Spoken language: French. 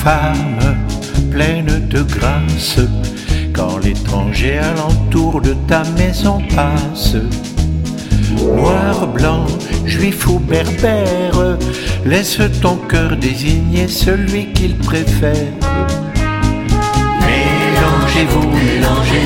femme pleine de grâce, quand l'étranger alentour de ta maison passe. Noir, blanc, juif ou berbère, laisse ton cœur désigner celui qu'il préfère. Mélangez-vous, mélangez